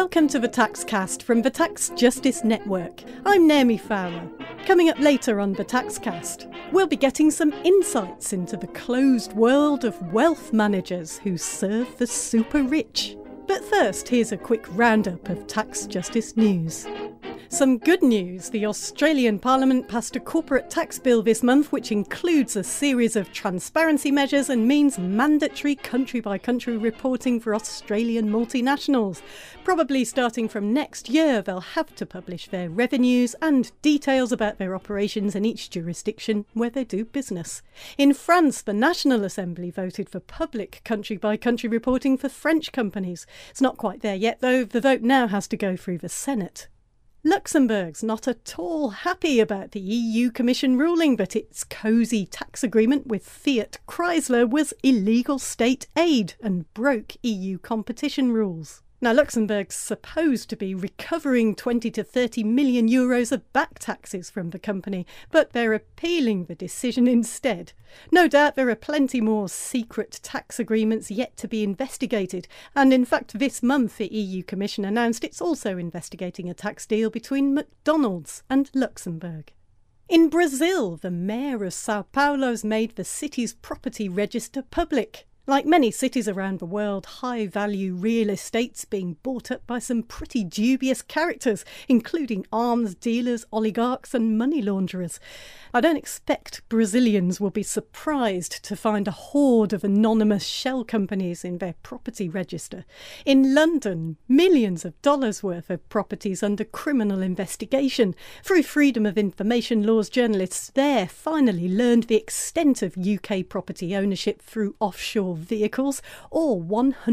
Welcome to the Taxcast from the Tax Justice Network. I'm Naomi Fowler. Coming up later on the Taxcast, we'll be getting some insights into the closed world of wealth managers who serve the super rich. But first, here's a quick roundup of tax justice news. Some good news. The Australian Parliament passed a corporate tax bill this month which includes a series of transparency measures and means mandatory country-by-country reporting for Australian multinationals. Probably starting from next year, they'll have to publish their revenues and details about their operations in each jurisdiction where they do business. In France, the National Assembly voted for public country-by-country reporting for French companies. It's not quite there yet, though. The vote now has to go through the Senate. Luxembourg's not at all happy about the EU Commission ruling that its cosy tax agreement with Fiat Chrysler was illegal state aid and broke EU competition rules. Now, Luxembourg's supposed to be recovering 20 to 30 million euros of back taxes from the company, but they're appealing the decision instead. No doubt there are plenty more secret tax agreements yet to be investigated, and in fact this month the EU Commission announced it's also investigating a tax deal between McDonald's and Luxembourg. In Brazil, the mayor of Sao Paulo's made the city's property register public. Like many cities around the world, high-value real estate's being bought up by some pretty dubious characters, including arms dealers, oligarchs and money launderers. I don't expect Brazilians will be surprised to find a horde of anonymous shell companies in their property register. In London, millions of dollars worth of properties under criminal investigation. Through Freedom of Information laws, journalists there finally learned the extent of UK property ownership through offshore vehicles, or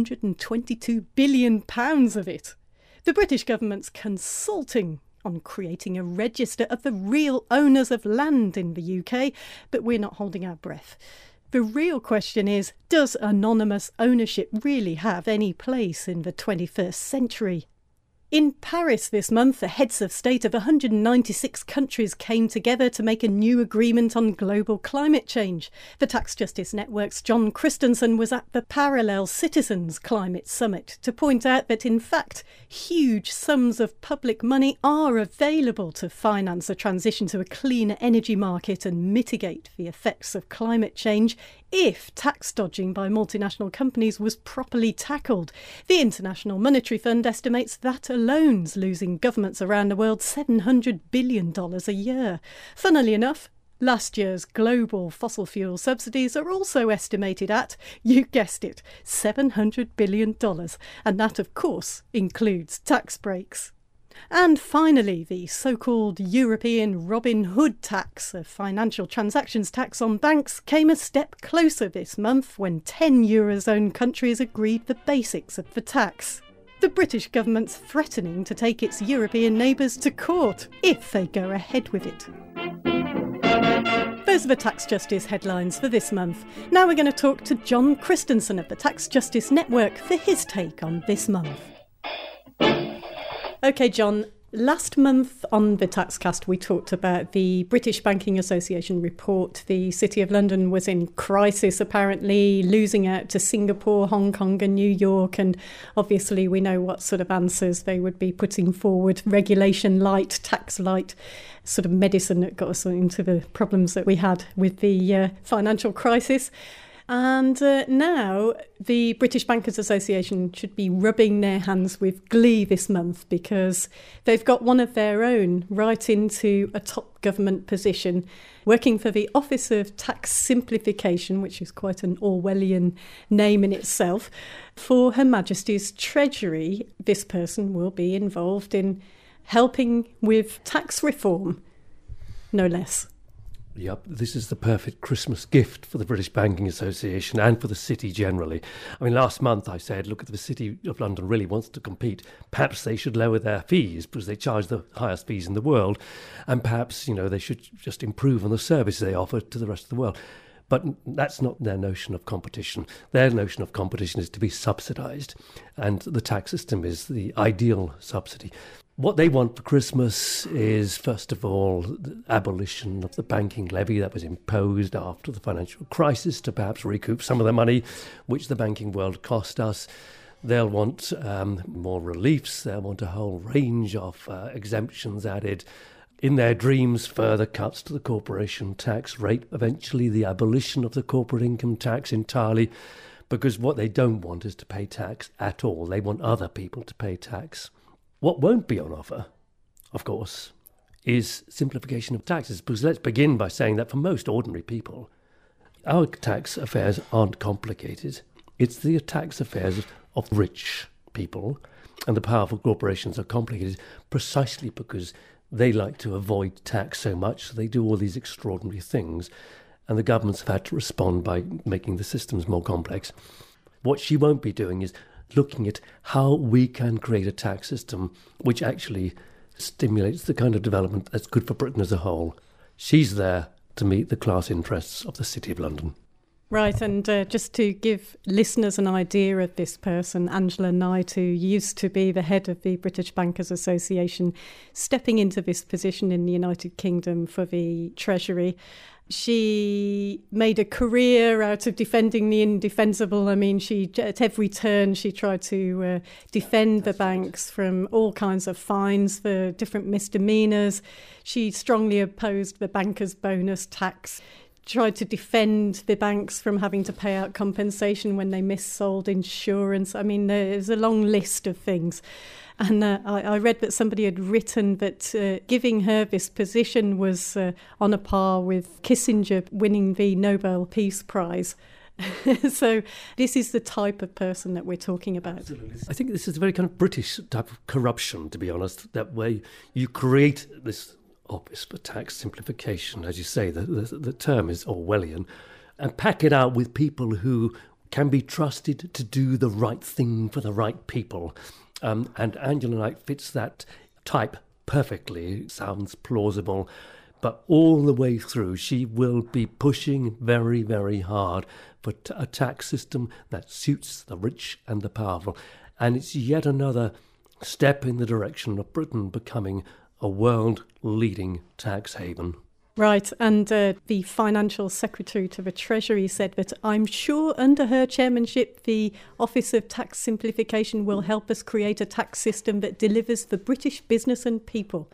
£122 billion of it. The British government's consulting on creating a register of the real owners of land in the UK, but we're not holding our breath. The real question is, does anonymous ownership really have any place in the 21st century? In Paris this month, the heads of state of 196 countries came together to make a new agreement on global climate change. The Tax Justice Network's John Christensen was at the Parallel Citizens Climate Summit to point out that, in fact, huge sums of public money are available to finance a transition to a cleaner energy market and mitigate the effects of climate change if tax dodging by multinational companies was properly tackled. The International Monetary Fund estimates that alone's losing governments around the world $700 billion a year. Funnily enough, last year's global fossil fuel subsidies are also estimated at, you guessed it, $700 billion. And that, of course, includes tax breaks. And finally, the so-called European Robin Hood tax, a financial transactions tax on banks, came a step closer this month when 10 Eurozone countries agreed the basics of the tax. The British government's threatening to take its European neighbours to court if they go ahead with it. Those are the Tax Justice headlines for this month. Now we're going to talk to John Christensen of the Tax Justice Network for his take on this month. OK, John, last month on the Taxcast we talked about the British Banking Association report. The City of London was in crisis, apparently, losing out to Singapore, Hong Kong and New York. And obviously we know what sort of answers they would be putting forward. Regulation light, tax light, sort of medicine that got us into the problems that we had with the financial crisis. And now the British Bankers Association should be rubbing their hands with glee this month because they've got one of their own right into a top government position, working for the Office of Tax Simplification, which is quite an Orwellian name in itself, for Her Majesty's Treasury. This person will be involved in helping with tax reform, no less. Yep, this is the perfect Christmas gift for the British Banking Association and for the city generally. I mean, last month I said, look, if the City of London really wants to compete, perhaps they should lower their fees because they charge the highest fees in the world. And perhaps, they should just improve on the services they offer to the rest of the world. But that's not their notion of competition. Their notion of competition is to be subsidised. And the tax system is the ideal subsidy. What they want for Christmas is, first of all, the abolition of the banking levy that was imposed after the financial crisis to perhaps recoup some of the money which the banking world cost us. They'll want more reliefs. They'll want a whole range of exemptions added. In their dreams, further cuts to the corporation tax rate, eventually the abolition of the corporate income tax entirely, because what they don't want is to pay tax at all. They want other people to pay tax. What won't be on offer, of course, is simplification of taxes, because let's begin by saying that for most ordinary people, our tax affairs aren't complicated. It's the tax affairs of rich people, and the powerful corporations are complicated precisely because they like to avoid tax so much, so they do all these extraordinary things, and the governments have had to respond by making the systems more complex. What she won't be doing is looking at how we can create a tax system which actually stimulates the kind of development that's good for Britain as a whole. She's there to meet the class interests of the City of London. Right, and just to give listeners an idea of this person, Angela Knight, who used to be the head of the British Bankers Association, stepping into this position in the United Kingdom for the Treasury. She made a career out of defending the indefensible. I mean, at every turn, she tried to defend the banks from all kinds of fines for different misdemeanours. She strongly opposed the bankers' bonus tax, tried to defend the banks from having to pay out compensation when they missold insurance. I mean, there's a long list of things. And I read that somebody had written that giving her this position was on a par with Kissinger winning the Nobel Peace Prize. So this is the type of person that we're talking about. Absolutely. I think this is a very kind of British type of corruption, to be honest, that way you create this office for tax simplification, as you say, the term is Orwellian, and pack it out with people who can be trusted to do the right thing for the right people. And Angela Knight fits that type perfectly, sounds plausible, but all the way through she will be pushing very, very hard for a tax system that suits the rich and the powerful. And it's yet another step in the direction of Britain becoming a world-leading tax haven. Right, and the Financial Secretary to the Treasury said that I'm sure under her chairmanship the Office of Tax Simplification will help us create a tax system that delivers for British business and people.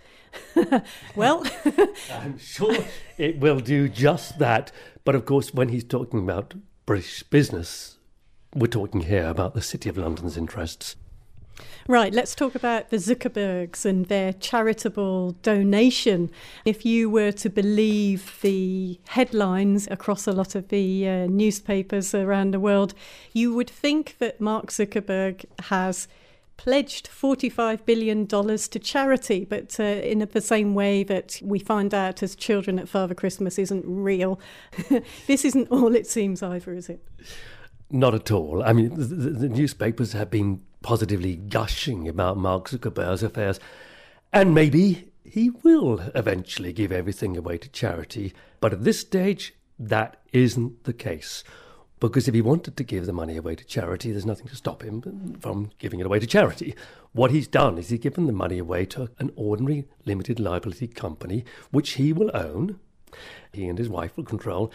Well, I'm sure it will do just that. But of course, when he's talking about British business, we're talking here about the City of London's interests. Right, let's talk about the Zuckerbergs and their charitable donation. If you were to believe the headlines across a lot of the newspapers around the world, you would think that Mark Zuckerberg has pledged $45 billion to charity, but in the same way that we find out as children that Father Christmas isn't real. This isn't all it seems either, is it? Not at all. I mean, the newspapers have been positively gushing about Mark Zuckerberg's affairs, and maybe he will eventually give everything away to charity. But at this stage, that isn't the case. Because if he wanted to give the money away to charity, there's nothing to stop him from giving it away to charity. What he's done is he's given the money away to an ordinary limited liability company, which he will own, he and his wife will control,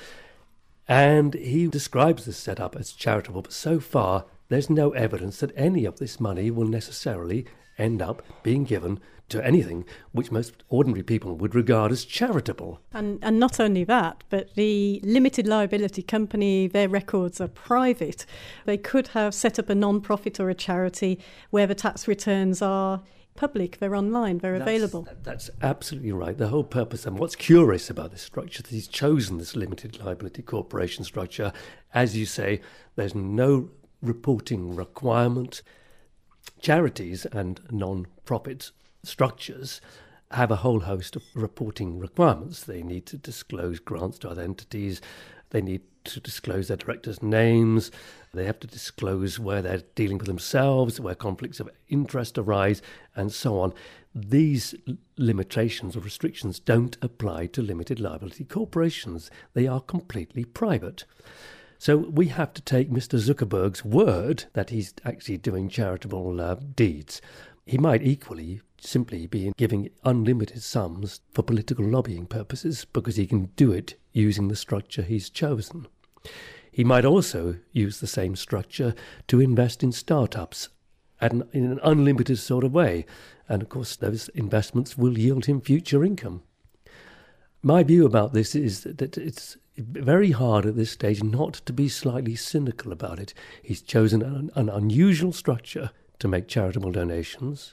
and he describes this setup as charitable, but so far there's no evidence that any of this money will necessarily end up being given to anything which most ordinary people would regard as charitable. And not only that, but the limited liability company, their records are private. They could have set up a non-profit or a charity where the tax returns are public, they're online, they're available. That's absolutely right. The whole purpose, and what's curious about this structure, is he's chosen this limited liability corporation structure. As you say, there's no reporting requirement. Charities and non-profit structures have a whole host of reporting requirements. They need to disclose grants to other entities. They need to disclose their directors' names. They have to disclose where they're dealing with themselves, where conflicts of interest arise, and so on. These limitations or restrictions don't apply to limited liability corporations. They are completely private. So we have to take Mr. Zuckerberg's word that he's actually doing charitable deeds. He might equally simply be giving unlimited sums for political lobbying purposes because he can do it using the structure he's chosen. He might also use the same structure to invest in startups in an unlimited sort of way. And of course, those investments will yield him future income. My view about this is that it's very hard at this stage not to be slightly cynical about it. He's chosen an unusual structure to make charitable donations.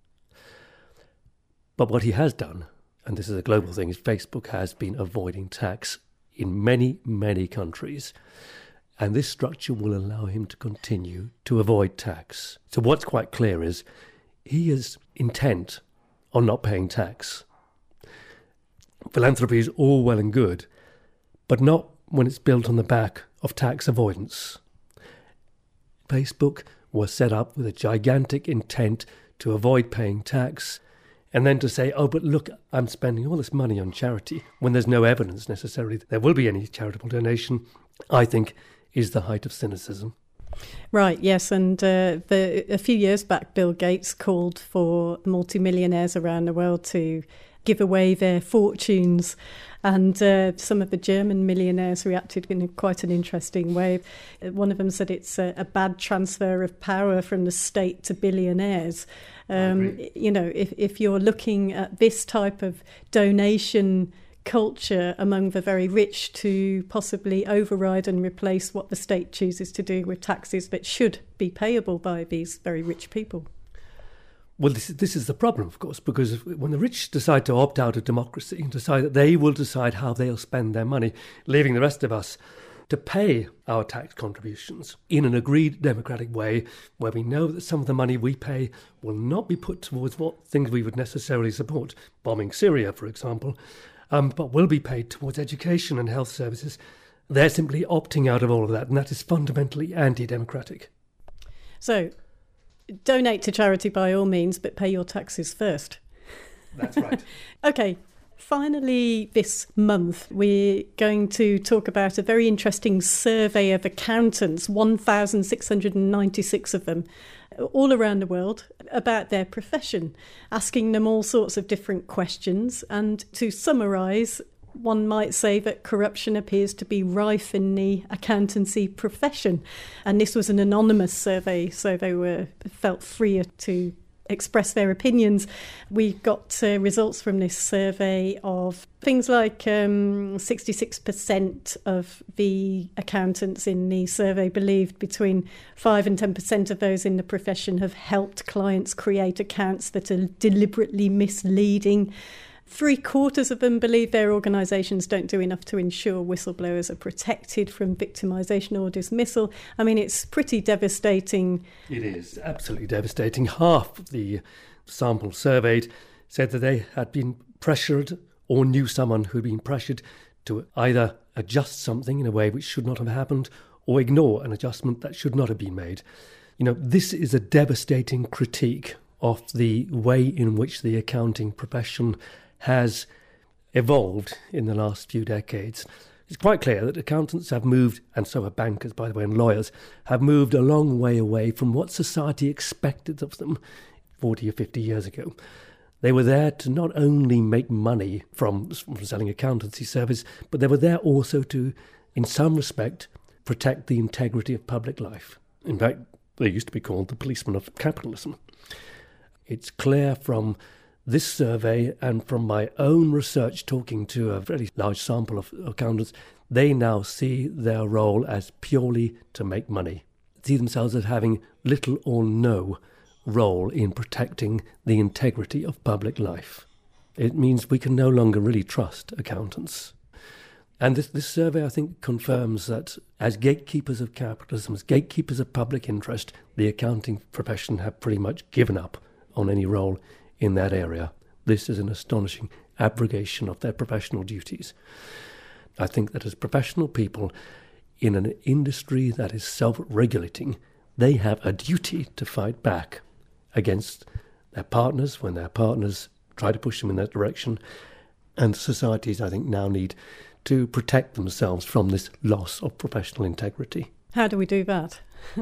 But what he has done, and this is a global thing, is Facebook has been avoiding tax in many, many countries. And this structure will allow him to continue to avoid tax. So what's quite clear is he is intent on not paying tax. Philanthropy is all well and good, but not when it's built on the back of tax avoidance. Facebook was set up with a gigantic intent to avoid paying tax, and then to say, oh, but look, I'm spending all this money on charity, when there's no evidence necessarily that there will be any charitable donation, I think is the height of cynicism. Right, yes, and a few years back, Bill Gates called for multimillionaires around the world to give away their fortunes, and some of the German millionaires reacted in quite an interesting way. One of them said it's a bad transfer of power from the state to billionaires. You know, if you're looking at this type of donation culture among the very rich to possibly override and replace what the state chooses to do with taxes that should be payable by these very rich people. Well, this is the problem, of course, because when the rich decide to opt out of democracy and decide that they will decide how they'll spend their money, leaving the rest of us to pay our tax contributions in an agreed democratic way, where we know that some of the money we pay will not be put towards what things we would necessarily support, bombing Syria, for example, but will be paid towards education and health services. They're simply opting out of all of that, and that is fundamentally anti-democratic. So, donate to charity by all means, but pay your taxes first. That's right. Okay, finally this month we're going to talk about a very interesting survey of accountants, 1,696 of them, all around the world, about their profession, asking them all sorts of different questions. And to summarise, one might say that corruption appears to be rife in the accountancy profession. And this was an anonymous survey, so they felt freer to express their opinions. We got results from this survey of things like 66% of the accountants in the survey believed between 5 and 10% of those in the profession have helped clients create accounts that are deliberately misleading. 3/4 of them believe their organisations don't do enough to ensure whistleblowers are protected from victimisation or dismissal. I mean, it's pretty devastating. It is absolutely devastating. Half of the sample surveyed said that they had been pressured or knew someone who'd been pressured to either adjust something in a way which should not have happened or ignore an adjustment that should not have been made. You know, this is a devastating critique of the way in which the accounting profession has evolved in the last few decades. It's quite clear that accountants have moved, and so have bankers, by the way, and lawyers, have moved a long way away from what society expected of them 40 or 50 years ago. They were there to not only make money from selling accountancy service, but they were there also to, in some respect, protect the integrity of public life. In fact, they used to be called the policemen of capitalism. It's clear from this survey and from my own research talking to a very large sample of accountants, they now see their role as purely to make money. See themselves as having little or no role in protecting the integrity of public life. It means we can no longer really trust accountants. And this survey, I think, confirms that as gatekeepers of capitalism, as gatekeepers of public interest, the accounting profession have pretty much given up on any role in that area. This is an astonishing abrogation of their professional duties. I think that as professional people in an industry that is self-regulating, they have a duty to fight back against their partners when their partners try to push them in that direction. And societies, I think, now need to protect themselves from this loss of professional integrity. How do we do that?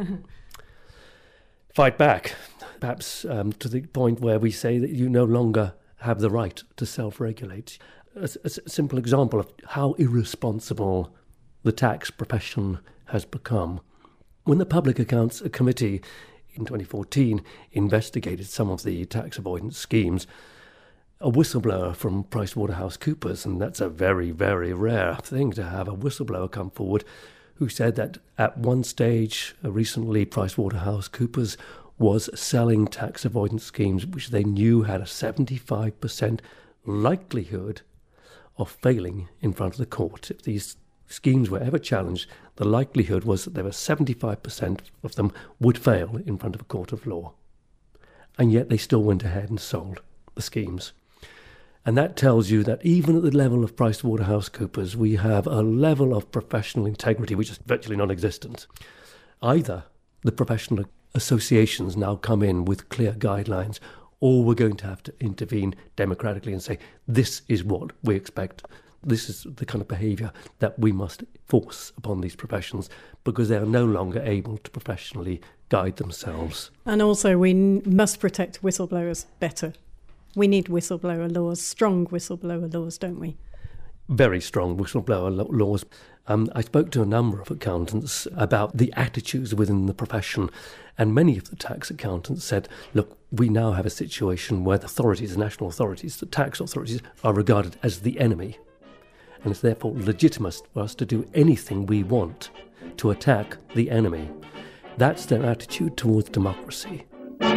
Fight back, perhaps to the point where we say that you no longer have the right to self-regulate. A simple example of how irresponsible the tax profession has become. When the Public Accounts Committee in 2014 investigated some of the tax avoidance schemes, a whistleblower from PricewaterhouseCoopers, and that's a very, very rare thing to have a whistleblower come forward, who said that at one stage recently PricewaterhouseCoopers was selling tax avoidance schemes which they knew had a 75% likelihood of failing in front of the court. If these schemes were ever challenged, the likelihood was that there were 75% of them would fail in front of a court of law. And yet they still went ahead and sold the schemes. And that tells you that even at the level of PricewaterhouseCoopers, we have a level of professional integrity which is virtually non-existent. Either the professional associations now come in with clear guidelines, or we're going to have to intervene democratically and say, this is what we expect. This is the kind of behaviour that we must force upon these professions, because they are no longer able to professionally guide themselves. And also we must protect whistleblowers better. We need whistleblower laws, strong whistleblower laws, don't we? Very strong whistleblower laws. I spoke to a number of accountants about the attitudes within the profession, and many of the tax accountants said, look, we now have a situation where the authorities, the national authorities, the tax authorities are regarded as the enemy. And it's therefore legitimate for us to do anything we want to attack the enemy. That's their attitude towards democracy.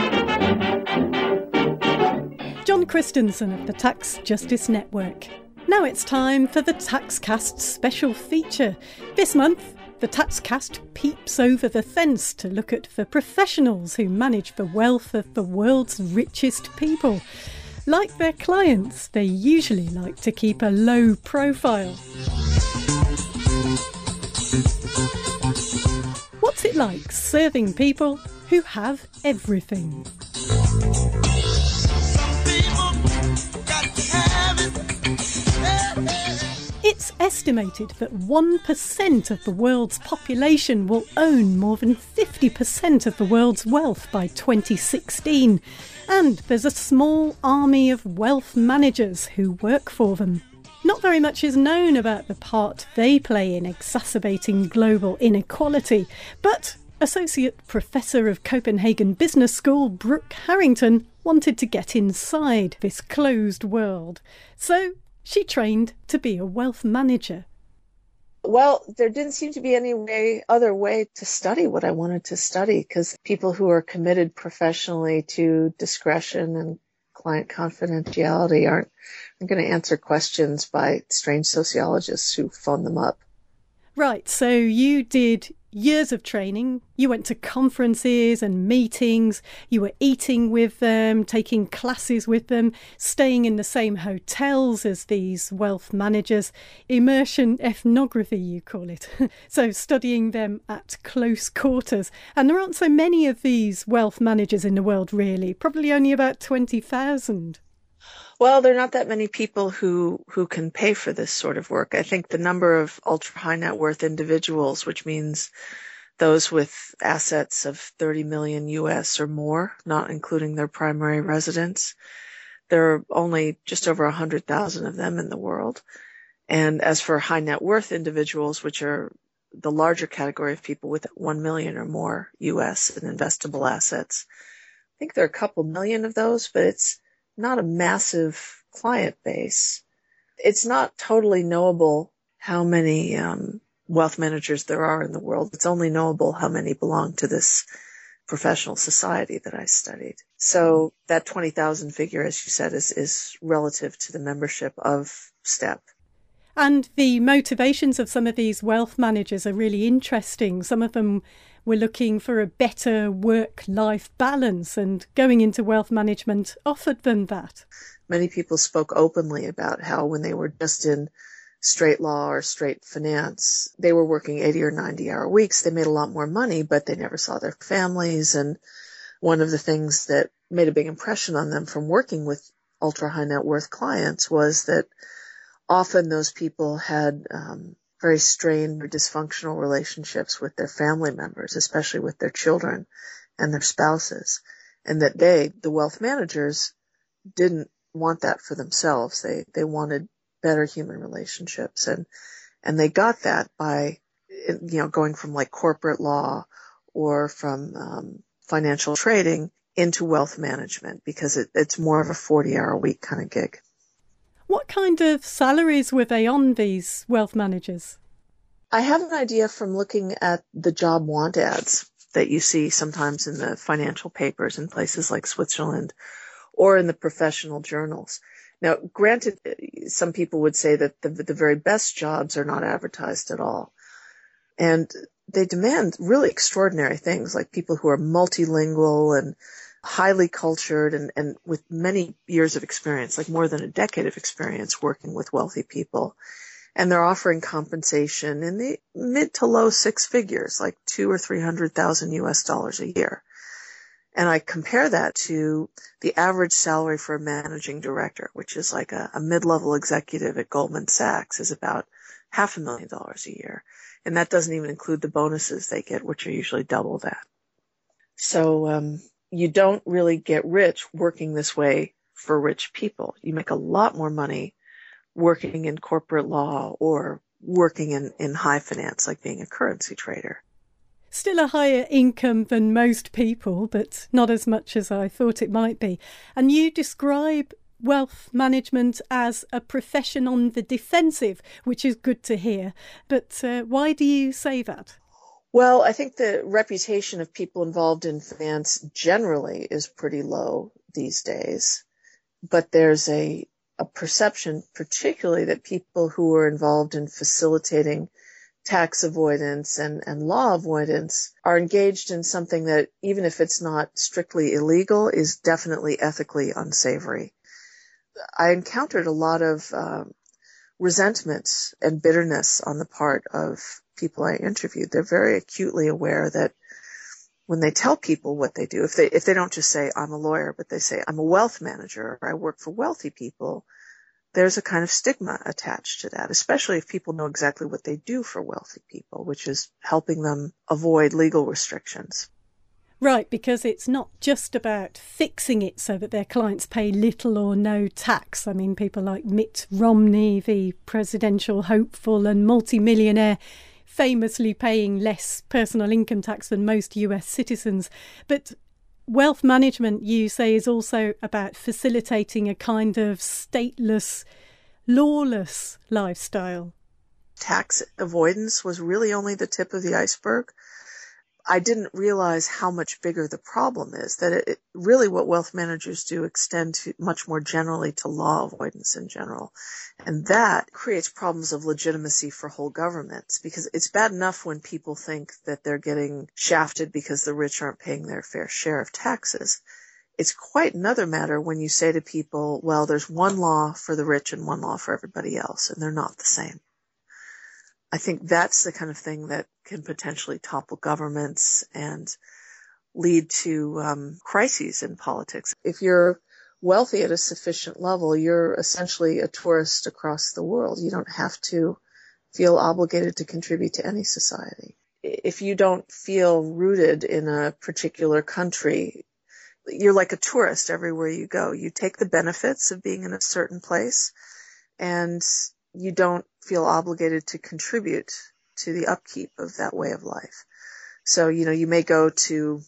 John Christensen of the Tax Justice Network. Now it's time for the TaxCast special feature. This month, the TaxCast peeps over the fence to look at the professionals who manage the wealth of the world's richest people. Like their clients, they usually like to keep a low profile. What's it like serving people who have everything? It's estimated that 1% of the world's population will own more than 50% of the world's wealth by 2016. And there's a small army of wealth managers who work for them. Not very much is known about the part they play in exacerbating global inequality, but Associate Professor of Copenhagen Business School, Brooke Harrington, wanted to get inside this closed world. So she trained to be a wealth manager. Well, there didn't seem to be any other way to study what I wanted to study, because people who are committed professionally to discretion and client confidentiality aren't going to answer questions by strange sociologists who phone them up. Right, so you did years of training, you went to conferences and meetings, you were eating with them, taking classes with them, staying in the same hotels as these wealth managers, immersion ethnography you call it, so studying them at close quarters. And there aren't so many of these wealth managers in the world really, probably only about 20,000. Well, there are not that many people who can pay for this sort of work. I think the number of ultra-high net worth individuals, which means those with assets of 30 million US or more, not including their primary residence, there are only just over 100,000 of them in the world. And as for high net worth individuals, which are the larger category of people with 1 million or more US in investable assets, I think there are a couple million of those, but it's not a massive client base. It's not totally knowable how many wealth managers there are in the world. It's only knowable how many belong to this professional society that I studied. So that 20,000 figure, as you said, is relative to the membership of STEP. And the motivations of some of these wealth managers are really interesting. Some of them were looking for a better work-life balance, and going into wealth management offered them that. Many people spoke openly about how when they were just in straight law or straight finance, they were working 80 or 90-hour weeks. They made a lot more money, but they never saw their families. And one of the things that made a big impression on them from working with ultra-high net worth clients was that often those people had very strained or dysfunctional relationships with their family members, especially with their children and their spouses, and that they, the wealth managers, didn't want that for themselves. They wanted better human relationships, and they got that by going from like corporate law or from financial trading into wealth management, because it's more of a 40-hour-a-week kind of gig. What kind of salaries were they on, these wealth managers? I have an idea from looking at the job want ads that you see sometimes in the financial papers in places like Switzerland or in the professional journals. Now, granted, some people would say that the very best jobs are not advertised at all. And they demand really extraordinary things, like people who are multilingual and highly cultured and with many years of experience, like more than a decade of experience working with wealthy people. And they're offering compensation in the mid to low six figures, like $200,000 or $300,000 US a year. And I compare that to the average salary for a managing director, which is like a mid-level executive at Goldman Sachs, is about $500,000 a year. And that doesn't even include the bonuses they get, which are usually double that. So you don't really get rich working this way for rich people. You make a lot more money working in corporate law or working in high finance, like being a currency trader. Still a higher income than most people, but not as much as I thought it might be. And you describe wealth management as a profession on the defensive, which is good to hear. But why do you say that? Well, I think the reputation of people involved in finance generally is pretty low these days. But there's a perception, particularly that people who are involved in facilitating tax avoidance and law avoidance are engaged in something that, even if it's not strictly illegal, is definitely ethically unsavory. I encountered a lot of resentment and bitterness on the part of people I interviewed. They're very acutely aware that when they tell people what they do, if they don't just say, I'm a lawyer, but they say, I'm a wealth manager, or I work for wealthy people, there's a kind of stigma attached to that, especially if people know exactly what they do for wealthy people, which is helping them avoid legal restrictions. Right, because it's not just about fixing it so that their clients pay little or no tax. I mean, people like Mitt Romney, the presidential hopeful and multimillionaire, famously paying less personal income tax than most US citizens. But wealth management, you say, is also about facilitating a kind of stateless, lawless lifestyle. Tax avoidance was really only the tip of the iceberg. I didn't realize how much bigger the problem is, that it really what wealth managers do extend to much more generally to law avoidance in general. And that creates problems of legitimacy for whole governments, because it's bad enough when people think that they're getting shafted because the rich aren't paying their fair share of taxes. It's quite another matter when you say to people, well, there's one law for the rich and one law for everybody else, and they're not the same. I think that's the kind of thing that can potentially topple governments and lead to crises in politics. If you're wealthy at a sufficient level, you're essentially a tourist across the world. You don't have to feel obligated to contribute to any society. If you don't feel rooted in a particular country, you're like a tourist everywhere you go. You take the benefits of being in a certain place, and you don't feel obligated to contribute to the upkeep of that way of life. So, you may go to,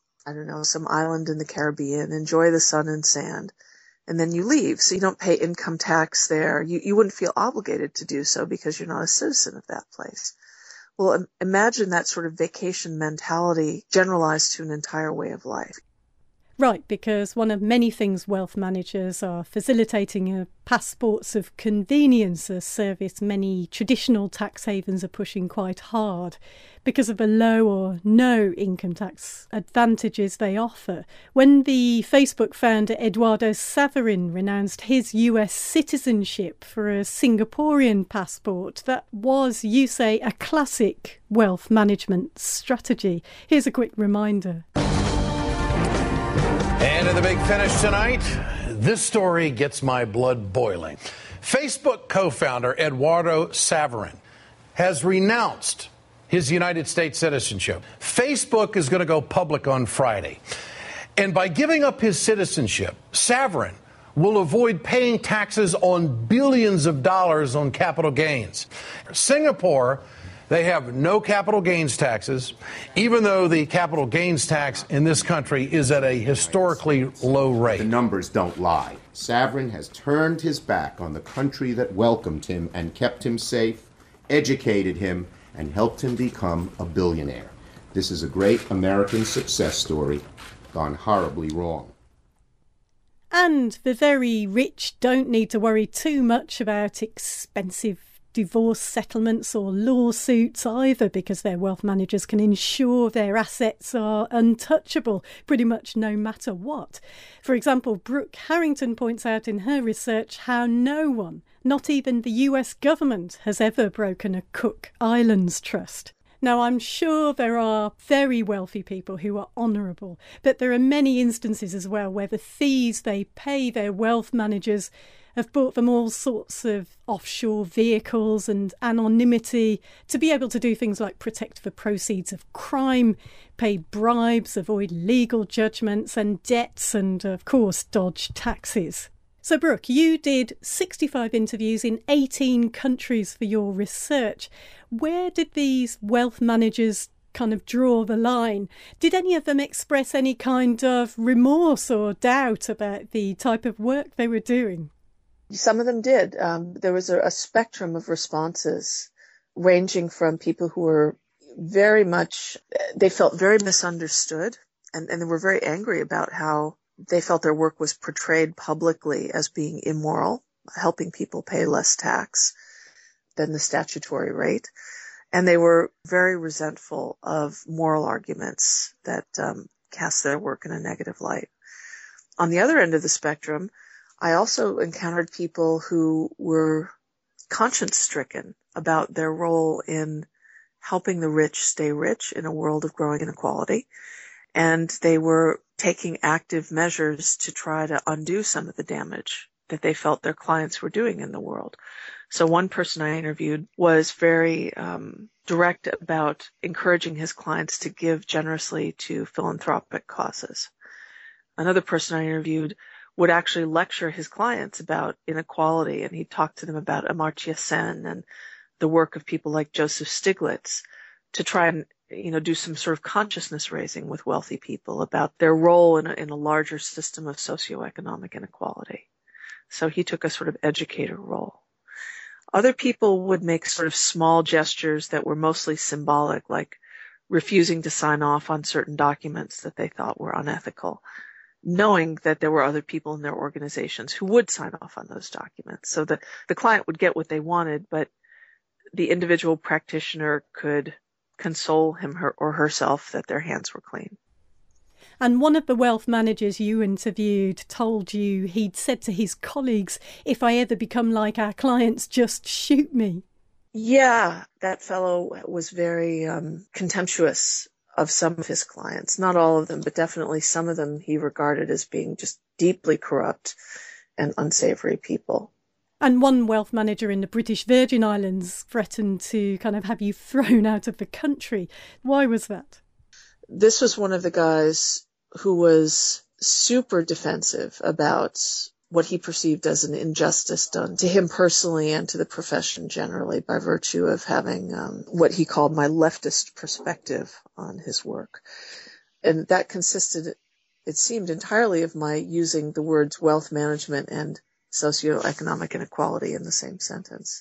some island in the Caribbean, enjoy the sun and sand, and then you leave. So you don't pay income tax there. You wouldn't feel obligated to do so because you're not a citizen of that place. Well, imagine that sort of vacation mentality generalized to an entire way of life. Right, because one of many things wealth managers are facilitating are passports of convenience, a service many traditional tax havens are pushing quite hard because of the low or no income tax advantages they offer. When the Facebook founder Eduardo Saverin renounced his US citizenship for a Singaporean passport, that was, you say, a classic wealth management strategy. Here's a quick reminder. And in the big finish tonight, this story gets my blood boiling. Facebook co-founder Eduardo Saverin has renounced his United States citizenship. Facebook is going to go public on Friday. And by giving up his citizenship, Saverin will avoid paying taxes on billions of dollars on capital gains. Singapore They have no capital gains taxes, even though the capital gains tax in this country is at a historically low rate. The numbers don't lie. Saverin has turned his back on the country that welcomed him and kept him safe, educated him, and helped him become a billionaire. This is a great American success story gone horribly wrong. And the very rich don't need to worry too much about expensive divorce settlements or lawsuits either, because their wealth managers can ensure their assets are untouchable pretty much no matter what. For example, Brooke Harrington points out in her research how no one, not even the US government, has ever broken a Cook Islands trust. Now, I'm sure there are very wealthy people who are honourable, but there are many instances as well where the fees they pay their wealth managers have bought them all sorts of offshore vehicles and anonymity to be able to do things like protect the proceeds of crime, pay bribes, avoid legal judgments and debts, and, of course, dodge taxes. So, Brooke, you did 65 interviews in 18 countries for your research. Where did these wealth managers kind of draw the line? Did any of them express any kind of remorse or doubt about the type of work they were doing? Some of them did. There was a spectrum of responses ranging from people who were they felt very misunderstood and they were very angry about how they felt their work was portrayed publicly as being immoral, helping people pay less tax than the statutory rate. And they were very resentful of moral arguments that cast their work in a negative light. On the other end of the spectrum, I also encountered people who were conscience-stricken about their role in helping the rich stay rich in a world of growing inequality. And they were taking active measures to try to undo some of the damage that they felt their clients were doing in the world. So one person I interviewed was very direct about encouraging his clients to give generously to philanthropic causes. Another person I interviewed would actually lecture his clients about inequality, and he'd talk to them about Amartya Sen and the work of people like Joseph Stiglitz to try and do some sort of consciousness raising with wealthy people about their role in a larger system of socioeconomic inequality. So he took a sort of educator role. Other people would make sort of small gestures that were mostly symbolic, like refusing to sign off on certain documents that they thought were unethical, knowing that there were other people in their organizations who would sign off on those documents. So the client would get what they wanted, but the individual practitioner could console him or herself that their hands were clean. And one of the wealth managers you interviewed told you he'd said to his colleagues, "If I ever become like our clients, just shoot me." Yeah, that fellow was very contemptuous of some of his clients. Not all of them, but definitely some of them he regarded as being just deeply corrupt and unsavory people. And one wealth manager in the British Virgin Islands threatened to kind of have you thrown out of the country. Why was that? This was one of the guys who was super defensive about what he perceived as an injustice done to him personally and to the profession generally by virtue of having what he called my leftist perspective on his work. And that consisted, it seemed, entirely of my using the words wealth management and socioeconomic inequality in the same sentence.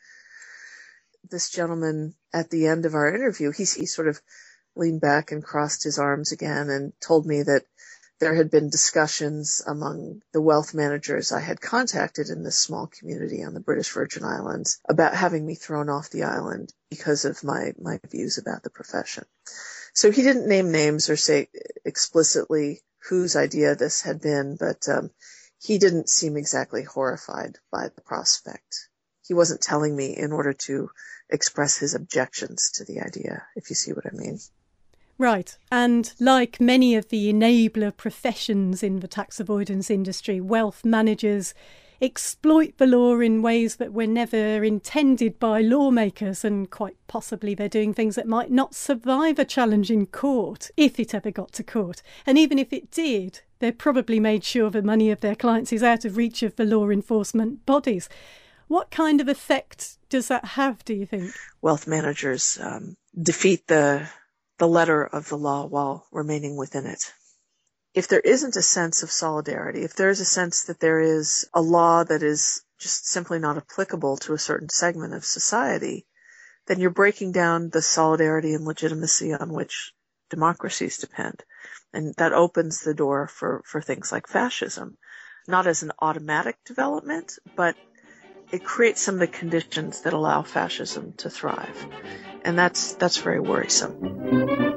This gentleman, at the end of our interview, he sort of leaned back and crossed his arms again and told me that there had been discussions among the wealth managers I had contacted in this small community on the British Virgin Islands about having me thrown off the island because of my views about the profession. So he didn't name names or say explicitly whose idea this had been, but he didn't seem exactly horrified by the prospect. He wasn't telling me in order to express his objections to the idea, if you see what I mean. Right. And like many of the enabler professions in the tax avoidance industry, wealth managers exploit the law in ways that were never intended by lawmakers, and quite possibly they're doing things that might not survive a challenge in court, if it ever got to court. And even if it did, they probably made sure the money of their clients is out of reach of the law enforcement bodies. What kind of effect does that have, do you think? Wealth managers defeat the letter of the law while remaining within it. If there isn't a sense of solidarity, if there is a sense that there is a law that is just simply not applicable to a certain segment of society, then you're breaking down the solidarity and legitimacy on which democracies depend. And that opens the door for things like fascism, not as an automatic development, but it creates some of the conditions that allow fascism to thrive. And that's very worrisome.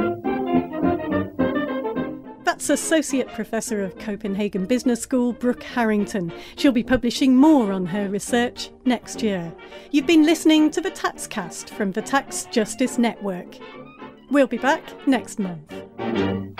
That's Associate Professor of Copenhagen Business School, Brooke Harrington. She'll be publishing more on her research next year. You've been listening to the Taxcast from the Tax Justice Network. We'll be back next month.